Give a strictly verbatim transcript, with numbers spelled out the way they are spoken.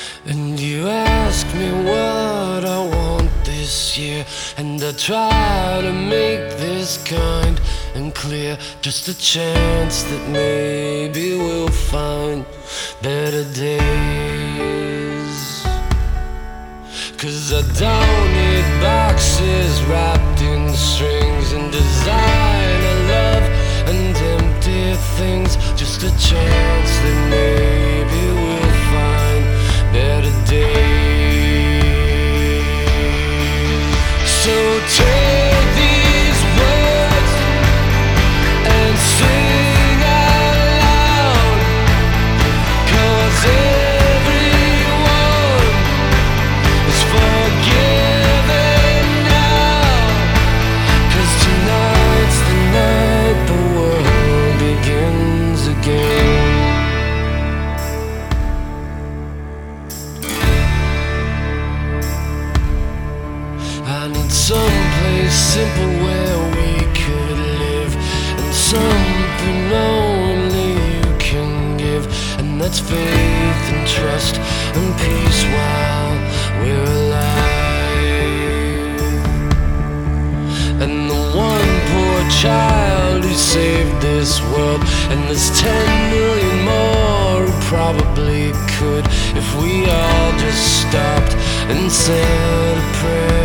And you ask me what I want this year, and I try to make this kind and clear. Just a chance that maybe we'll find better days. 'Cause I don't need boxes wrapped in strings and designer love and empty things. Just a chance that maybe we'll find better days. So take these words and sing out loud, 'cause everyone is forgiven now. 'Cause tonight's the night the world begins again. I need someplace simple where we could live, and something only you can give, and that's faith and trust and peace while we're alive. And the one poor child who saved this world, and there's ten million more who probably could, if we all just stopped and said a prayer.